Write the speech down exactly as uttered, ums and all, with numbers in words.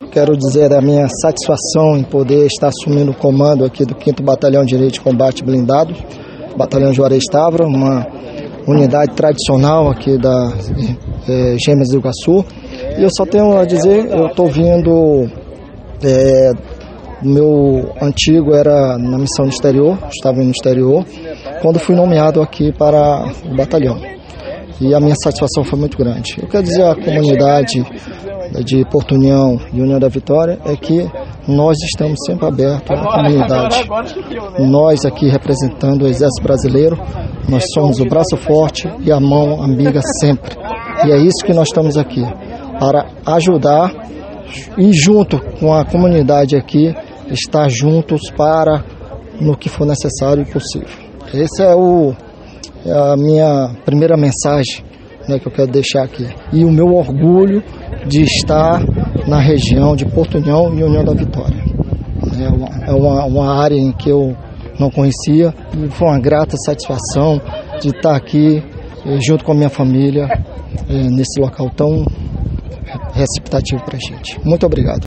quero dizer da minha satisfação em poder estar assumindo o comando aqui do quinto Batalhão de Elite de Combate Blindado, Batalhão Juarez Távora, uma unidade tradicional aqui da é, Gêmeas do Iguaçu. E eu só tenho a dizer, eu estou vindo, é, meu antigo era na missão no exterior, estava no exterior, quando fui nomeado aqui para o batalhão. E a minha satisfação foi muito grande. Eu quero dizer à comunidade de Porto União e União da Vitória é que nós estamos sempre abertos à comunidade. Nós aqui representando o Exército Brasileiro, nós somos o braço forte e a mão amiga sempre. E é isso que nós estamos aqui, para ajudar e junto com a comunidade aqui, estar juntos para no que for necessário e possível. Essa é, o, é a minha primeira mensagem, né, que eu quero deixar aqui. E o meu orgulho de estar na região de Porto União e União da Vitória. É uma, é uma, uma área em que eu não conhecia e foi uma grata satisfação de estar aqui junto com a minha família nesse local tão receptivo para a gente. Muito obrigado.